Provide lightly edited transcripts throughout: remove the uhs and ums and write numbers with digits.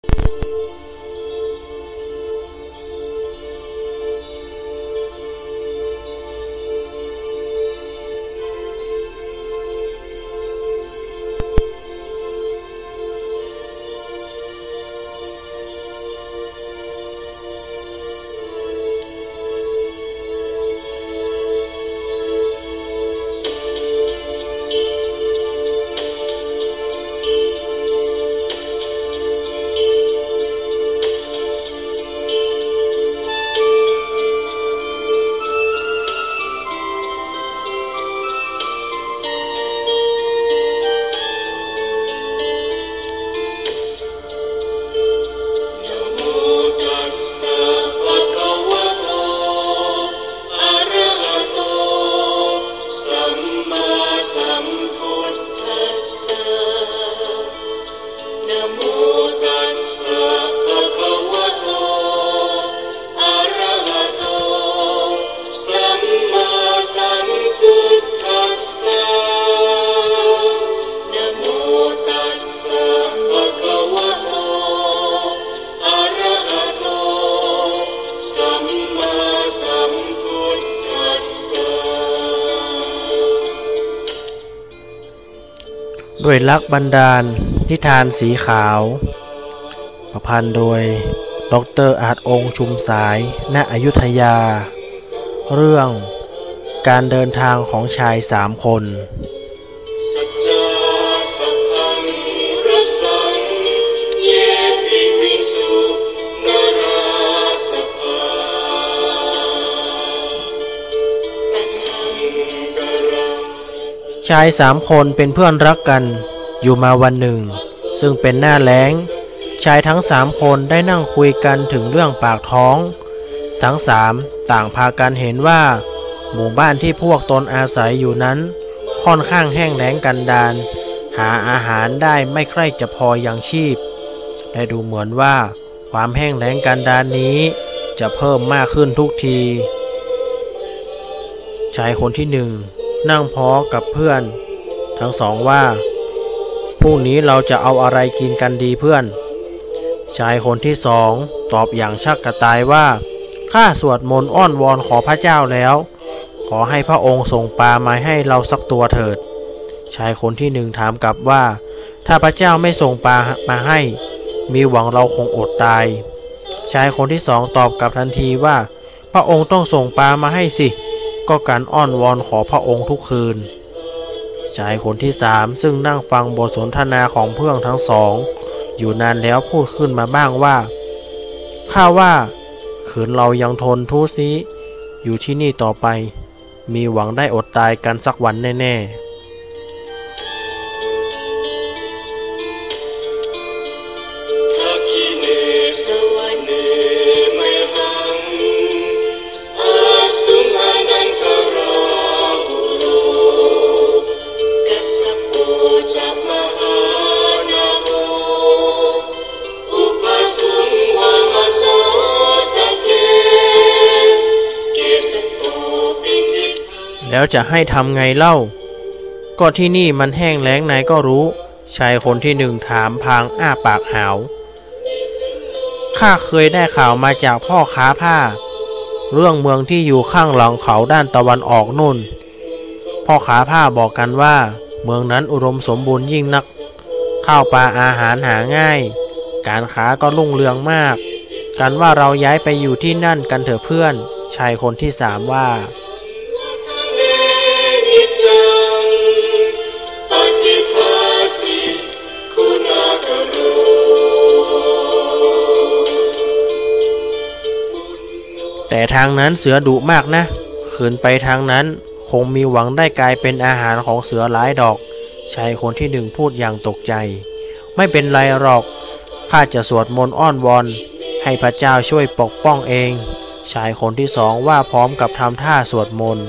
ด้วยลักษณ์บันดาลนิทานสีขาวประพันธ์โดยดร.อาจองค์ชุมสายณอยุธยาเรื่องการเดินทางของชาย3 คนชาย3 คนเป็นเพื่อนรักกันอยู่มาวันหนึ่งซึ่งเป็นหน้าแล้งชายทั้ง3 คนได้นั่งคุยกันถึงเรื่องปากท้องทั้ง3ต่างพากันเห็นว่าหมู่บ้านที่พวกตนอาศัยอยู่นั้นค่อนข้างแห้งแล้งกันดารหาอาหารได้ไม่ใกล้จะพอยังชีพและดูเหมือนว่าความแห้งแล้งกันดารนี้จะเพิ่มมากขึ้นทุกทีชายคนที่1นั่งพ้อกับเพื่อนทั้งสองว่าพรุ่งนี้เราจะเอาอะไรกินกันดีเพื่อนชายคนที่2ตอบอย่างชักกระตายว่าข้าสวดมนต์อ้อนวอนขอพระเจ้าแล้วขอให้พระองค์ส่งปลามาให้เราสักตัวเถิดชายคนที่1ถามกลับว่าถ้าพระเจ้าไม่ส่งปลามาให้มีหวังเราคงอดตายชายคนที่2ตอบกลับทันทีว่าพระองค์ต้องส่งปลามาให้สิก็การอ้อนวอนขอพระองค์ทุกคืนชายคนที่3ซึ่งนั่งฟังบทสนทนาของเพื่อนทั้งสองอยู่นานแล้วพูดขึ้นมาบ้างว่าข้าว่าขืนเรายังทนทุกข์ซี้อยู่ที่นี่ต่อไปมีหวังได้อดตายกันสักวันแน่ๆแล้วจะให้ทำไงเล่าก็ที่นี่มันแห้งแล้งนายก็รู้ชายคนที่1ถามพลางอ้าปากหาวข้าเคยได้ข่าวมาจากพ่อค้าผ้าเรื่องเมืองที่อยู่ข้างหลังเขาด้านตะวันออกนู่นพ่อค้าผ้าบอกกันว่าเมืองนั้นอุดมสมบูรณ์ยิ่งนักข้าวปลาอาหารหาง่ายการค้าก็รุ่งเรืองมากกันว่าเราย้ายไปอยู่ที่นั่นกันเถอะเพื่อนชายคนที่3ว่าแต่ทางนั้นเสือดุมากนะขืนไปทางนั้นคงมีหวังได้กลายเป็นอาหารของเสือหลายดอกชายคนที่1พูดอย่างตกใจไม่เป็นไรหรอกข้าจะสวดมนต์อ้อนวอนให้พระเจ้าช่วยปกป้องเองชายคนที่2ว่าพร้อมกับทำท่าสวดมนต์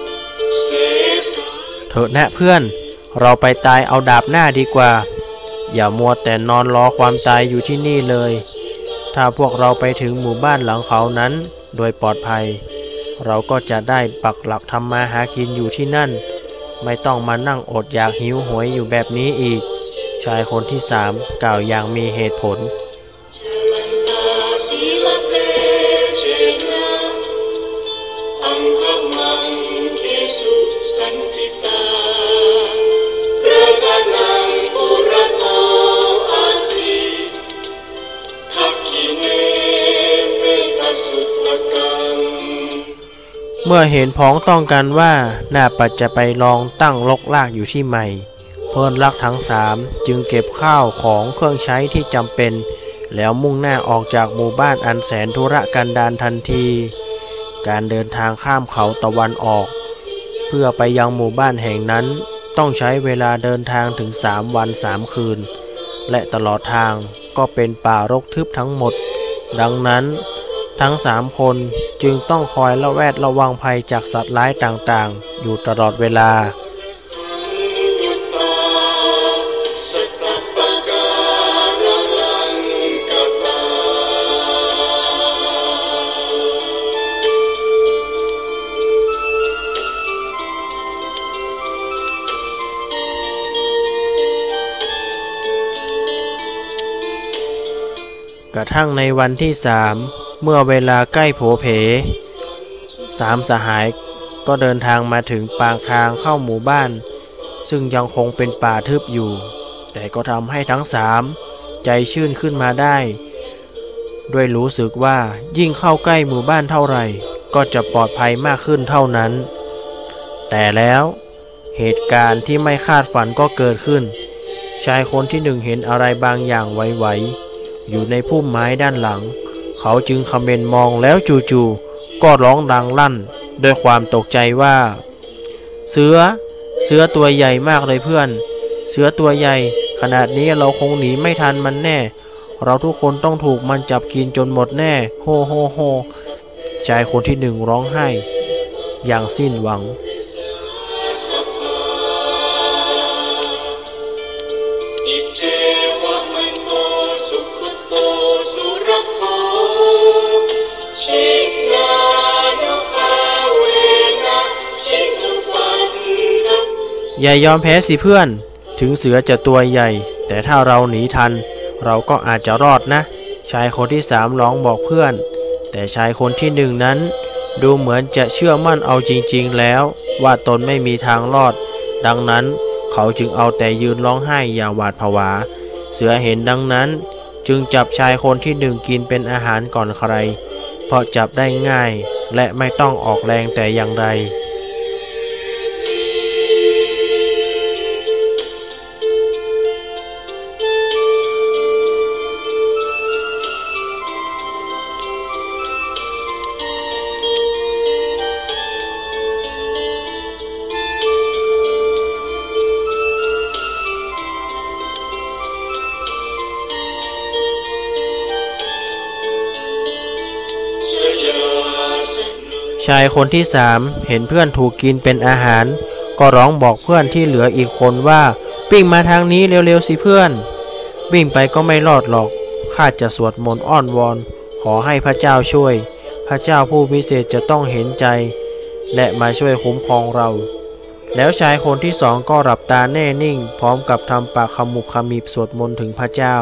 เถอะนะเพื่อนเราไปตายเอาดาบหน้าดีกว่าอย่ามัวแต่นอนรอความตายอยู่ที่นี่เลยถ้าพวกเราไปถึงหมู่บ้านหลังเขานั้นโดยปลอดภัยเราก็จะได้ปักหลักทำมาหากินอยู่ที่นั่นไม่ต้องมานั่งอดอยากหิวโหยอยู่แบบนี้อีกชายคนที่สามกล่าวอย่างมีเหตุผลเมื่อเห็นพ้องต้องกันว่าน่าปัจจะไปลองตั้งรกรากอยู่ที่ใหม่เพื่อนรักทั้งสามจึงเก็บข้าวของเครื่องใช้ที่จำเป็นแล้วมุ่งหน้าออกจากหมู่บ้านอันแสนทุรกันดารทันทีการเดินทางข้ามเขาตะวันออกเพื่อไปยังหมู่บ้านแห่งนั้นต้องใช้เวลาเดินทางถึง3 วัน 3 คืนและตลอดทางก็เป็นป่ารกทึบทั้งหมดดังนั้นทั้ง3 คนจึงต้องคอยระแวดระวังภัยจากสัตว์ร้ายต่างๆอยู่ตลอดเวลากระทั่งในวันที่3เมื่อเวลาใกล้โผเพ3 สหายก็เดินทางมาถึงปากทางเข้าหมู่บ้านซึ่งยังคงเป็นป่าทึบอยู่แต่ก็ทำให้ทั้ง3ใจชื่นขึ้นมาได้ด้วยรู้สึกว่ายิ่งเข้าใกล้หมู่บ้านเท่าไหร่ก็จะปลอดภัยมากขึ้นเท่านั้นแต่แล้วเหตุการณ์ที่ไม่คาดฝันก็เกิดขึ้นชายคนที่1เห็นอะไรบางอย่างไหวๆอยู่ในพุ่มไม้ด้านหลังเขาจึงคำเมนมองแล้วจู่ๆก็ร้องดังลั่นด้วยความตกใจว่าเสือตัวใหญ่มากเลยเพื่อนเสือตัวใหญ่ขนาดนี้เราคงหนีไม่ทันมันแน่เราทุกคนต้องถูกมันจับกินจนหมดแน่โฮโฮโฮชายคนที่1ร้องไห้อย่างสิ้นหวังอย่ายอมแพ้สิเพื่อนถึงเสือจะตัวใหญ่แต่ถ้าเราหนีทันเราก็อาจจะรอดนะชายคนที่3ร้องบอกเพื่อนแต่ชายคนที่1นั้นดูเหมือนจะเชื่อมั่นเอาจริงๆแล้วว่าตนไม่มีทางรอดดังนั้นเขาจึงเอาแต่ยืนร้องไห้อย่างหวาดผวาเสือเห็นดังนั้นจึงจับชายคนที่1กินเป็นอาหารก่อนใครเพราะจับได้ง่ายและไม่ต้องออกแรงแต่อย่างใดชายคนที่3เห็นเพื่อนถูกกินเป็นอาหารก็ร้องบอกเพื่อนที่เหลืออีกคนว่าวิ่งมาทางนี้เร็วๆสิเพื่อนวิ่งไปก็ไม่รอดหรอกข้าจะสวดมนต์อ้อนวอนขอให้พระเจ้าช่วยพระเจ้าผู้พิเศษจะต้องเห็นใจและมาช่วยคุ้มครองเราแล้วชายคนที่2ก็หลับตาแน่นิ่งพร้อมกับทำปากขมุบขมิบสวดมนต์ถึงพระเจ้า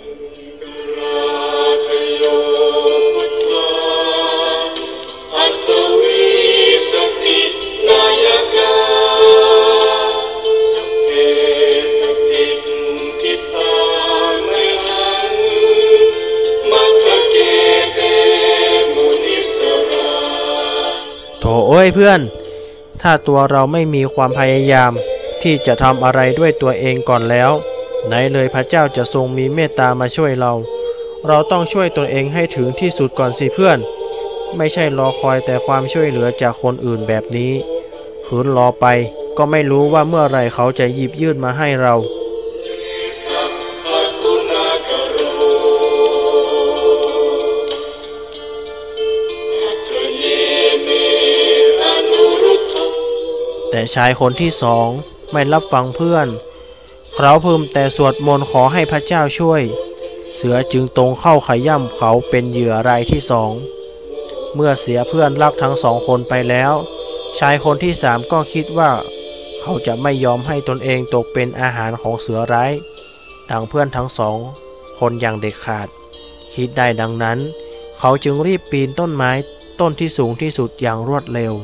โถเอ้ยเพื่อนถ้าตัวเราไม่มีความพยายามที่จะทำอะไรด้วยตัวเองก่อนแล้วไหนเลยพระเจ้าจะทรงมีเมตตามาช่วยเราต้องช่วยตัวเองให้ถึงที่สุดก่อนสิเพื่อนไม่ใช่รอคอยแต่ความช่วยเหลือจากคนอื่นแบบนี้ขืนรอไปก็ไม่รู้ว่าเมื่อไรเขาจะหยิบยื่นมาให้เราแต่ชายคนที่2ไม่รับฟังเพื่อนเขาพึมแต่สวดมนต์ขอให้พระเจ้าช่วย เสือจึงตรงเข้าขย่ำเขาเป็นเหยื่อรายที่สองเมื่อเสียเพื่อนรักทั้งสองคนไปแล้วชายคนที่สามก็คิดว่าเขาจะไม่ยอมให้ตนเองตกเป็นอาหารของเสือร้ายดังเพื่อนทั้งสองคนอย่างเด็ดขาดคิดได้ดังนั้นเขาจึงรีบปีนต้นไม้ต้นที่สูงที่สุดอย่างรวดเร็ว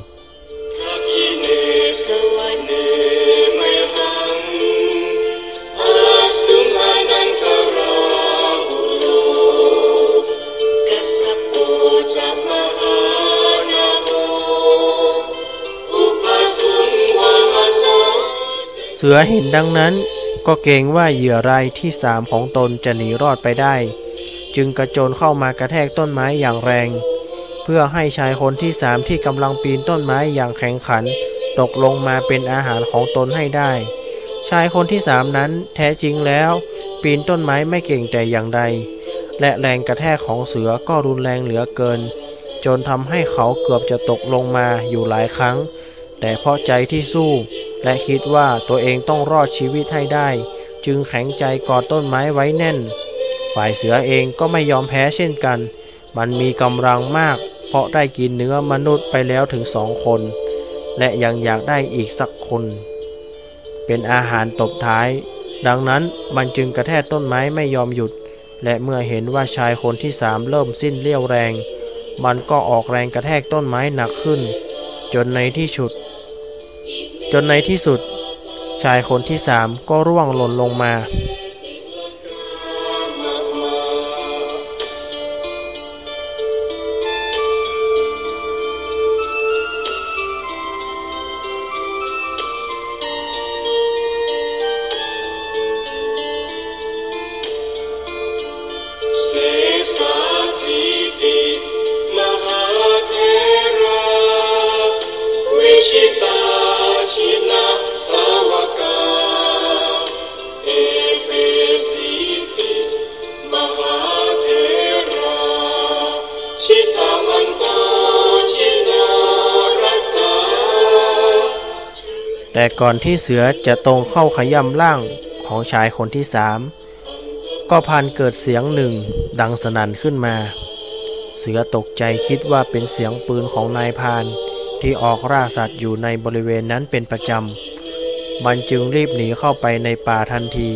เสือเห็นดังนั้นก็เกรงว่าเหยื่อรายที่สามของตนจะหนีรอดไปได้จึงกระโจนเข้ามากระแทกต้นไม้อย่างแรงเพื่อให้ชายคนที่สามที่กำลังปีนต้นไม้อย่างแข็งขันตกลงมาเป็นอาหารของตนให้ได้ชายคนที่สามนั้นแท้จริงแล้วปีนต้นไม้ไม่เก่งแต่อย่างใดและแรงกระแทกของเสือก็รุนแรงเหลือเกินจนทำให้เขาเกือบจะตกลงมาอยู่หลายครั้งแต่เพราะใจที่สู้และคิดว่าตัวเองต้องรอดชีวิตให้ได้จึงแข็งใจกอดต้นไม้ไว้แน่นฝ่ายเสือเองก็ไม่ยอมแพ้เช่นกันมันมีกำลังมากเพราะได้กินเนื้อมนุษย์ไปแล้วถึง2 คนและยังอยากได้อีกสักคนเป็นอาหารตบท้ายดังนั้นมันจึงกระแทกต้นไม้ไม่ยอมหยุดและเมื่อเห็นว่าชายคนที่3เริ่มสิ้นเรี่ยวแรงมันก็ออกแรงกระแทกต้นไม้หนักขึ้นจนในที่สุดชายคนที่3ก็ร่วงหล่นลงมาแต่ก่อนที่เสือจะตรงเข้าขย่ำร่างของชายคนที่3ก็พันเกิดเสียงหนึ่งดังสนั่นขึ้นมาเสือตกใจคิดว่าเป็นเสียงปืนของนายพรานที่ออกล่าสัตว์อยู่ในบริเวณนั้นเป็นประจำมันจึงรีบหนีเข้าไปในป่าทันที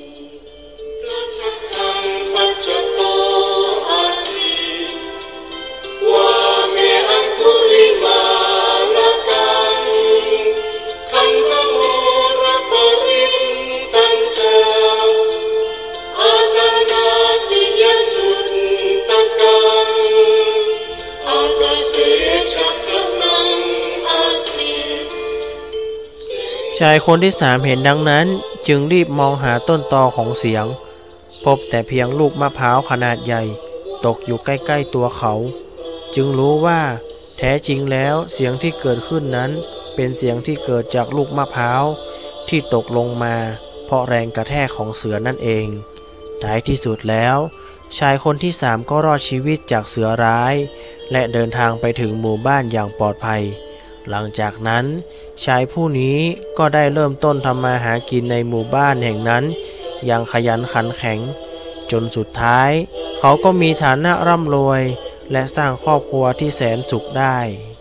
ชายคนที่3เห็นดังนั้นจึงรีบมองหาต้นตอของเสียงพบแต่เพียงลูกมะพร้าวขนาดใหญ่ตกอยู่ใกล้ๆตัวเขาจึงรู้ว่าแท้จริงแล้วเสียงที่เกิดขึ้นนั้นเป็นเสียงที่เกิดจากลูกมะพร้าวที่ตกลงมาเพราะแรงกระแทกของเสือนั่นเองท้ายที่สุดแล้วชายคนที่3ก็รอดชีวิตจากเสือร้ายและเดินทางไปถึงหมู่บ้านอย่างปลอดภัยหลังจากนั้นชายผู้นี้ก็ได้เริ่มต้นทำมาหากินในหมู่บ้านแห่งนั้นอย่างขยันขันแข็งจนสุดท้ายเขาก็มีฐานะร่ำรวยและสร้างครอบครัวที่แสนสุขได้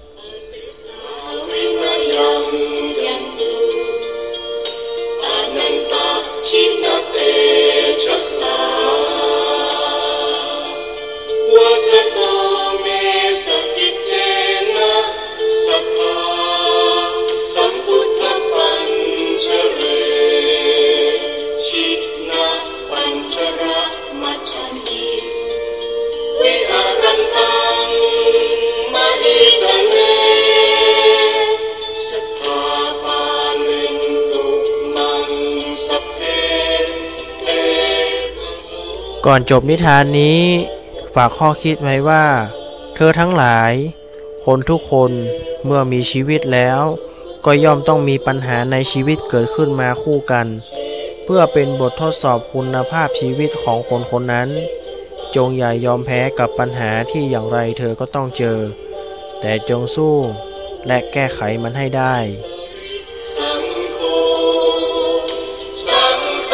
ก่อนจบนิทานนี้ฝากข้อคิดไว้ว่าเธอทั้งหลายคนทุกคนเมื่อมีชีวิตแล้วก็ย่อมต้องมีปัญหาในชีวิตเกิดขึ้นมาคู่กันเพื่อเป็นบททดสอบคุณภาพชีวิตของคนคนนั้นจงอย่ายอมแพ้กับปัญหาที่อย่างไรเธอก็ต้องเจอแต่จงสู้และแก้ไขมันให้ได้สังโฆ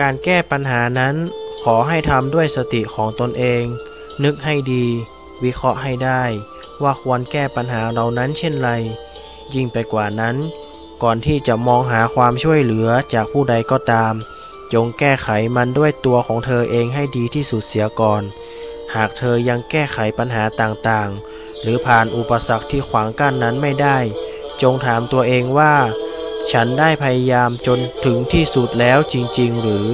การแก้ปัญหานั้นขอให้ทำด้วยสติของตนเอง นึกให้ดี วิเคราะห์ให้ได้ว่าควรแก้ปัญหาเหล่านั้นเช่นไรยิ่งไปกว่านั้นก่อนที่จะมองหาความช่วยเหลือจากผู้ใดก็ตามจงแก้ไขมันด้วยตัวของเธอเองให้ดีที่สุดเสียก่อนหากเธอยังแก้ไขปัญหาต่างๆหรือผ่านอุปสรรคที่ขวางกั้นนั้นไม่ได้จงถามตัวเองว่าฉันได้พยายามจนถึงที่สุดแล้วจริงๆหรือ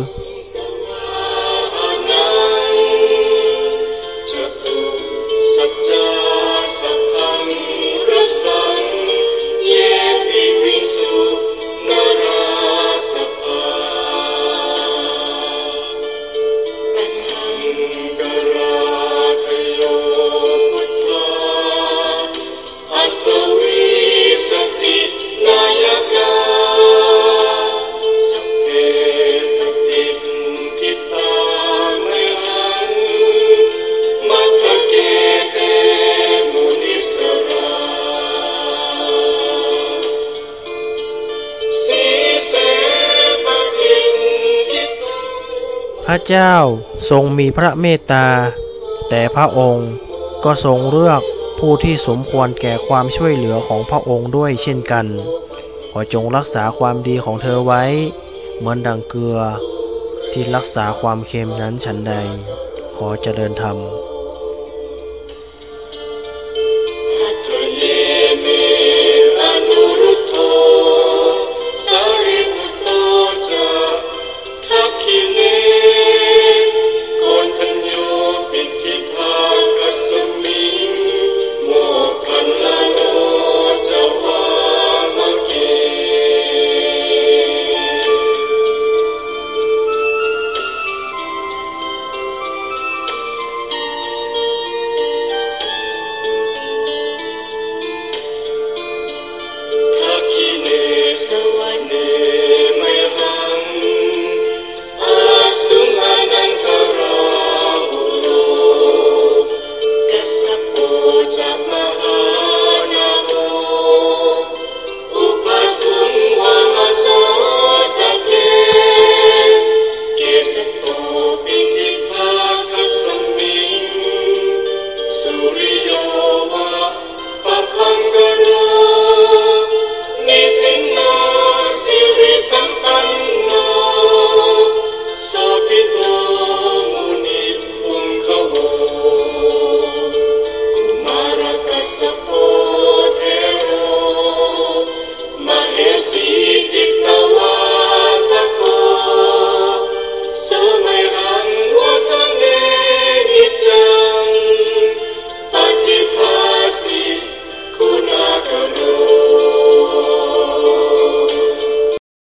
พระเจ้าทรงมีพระเมตตาแต่พระองค์ก็ทรงเลือกผู้ที่สมควรแก่ความช่วยเหลือของพระองค์ด้วยเช่นกันขอจงรักษาความดีของเธอไว้เหมือนดังเกลือที่รักษาความเค็มนั้นฉันใดขอเจริญธรรม